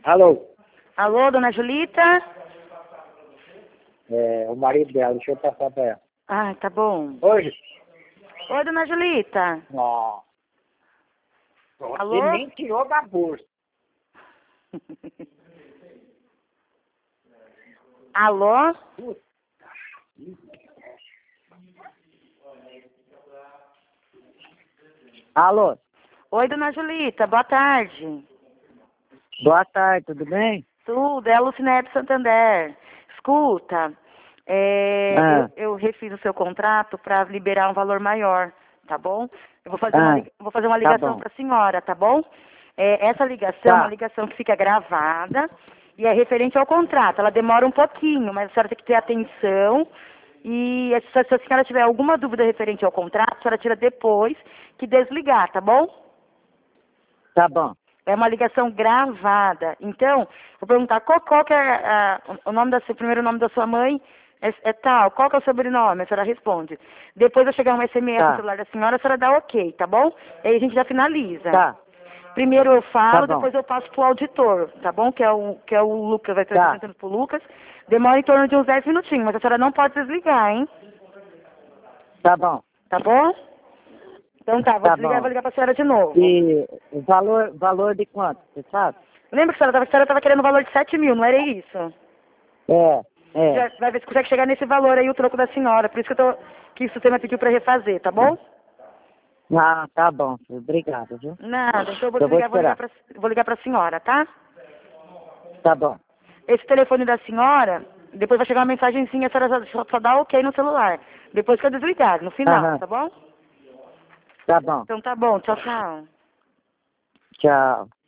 Alô? Alô, dona Julita? É, o marido dela, deixa eu passar pra ela. Ah, tá bom. Hoje? Oi, dona Julita. Não. Alô? Você nem tirou da bolsa. Alô? Alô? Oi, dona Julita, boa tarde. Boa tarde, tudo bem? Tudo, é a Lucinéia de Santander. Escuta, eu refiz o seu contrato para liberar um valor maior, tá bom? Eu vou fazer uma Tá ligação bom. para a senhora, tá bom? Essa ligação é uma Tá. ligação que fica gravada e é referente ao contrato. Ela demora um pouquinho, mas a senhora tem que ter atenção. E se a senhora tiver alguma dúvida referente ao contrato, a senhora tira depois que desligar, tá bom? Tá bom. É uma ligação gravada. Então, vou perguntar qual que é o nome o primeiro nome da sua mãe é tal. Qual que é o sobrenome? A senhora responde. Depois vai chegar um SMS no Tá. celular da senhora, a senhora dá ok, tá bom? E aí a gente já finaliza. Tá. Primeiro eu falo, Tá bom. depois eu passo pro auditor, tá bom? Que é o Lucas, vai estar Tá. apresentando pro Lucas. Demora em torno de uns 10 minutinhos, mas a senhora não pode desligar, hein? Tá bom. Tá bom? Então tá, vou Tá desligar e bom. vou ligar pra senhora de novo. E o valor de quanto, você sabe? Lembra que a senhora tava querendo o valor de 7 mil, não era isso? É. Vai ver se consegue chegar nesse valor aí, o troco da senhora. Por isso que o sistema pediu para refazer, tá bom? Ah, tá bom. Obrigado, viu? Nada, então eu vou Eu vou desligar, esperar. vou ligar pra senhora, tá? Tá bom. Esse telefone da senhora, depois vai chegar uma mensagenzinha, a senhora só dá ok no celular. Depois que eu desligar, no final, Aham. tá bom? Tá bom. Então tá bom, tchau, tchau. Tchau.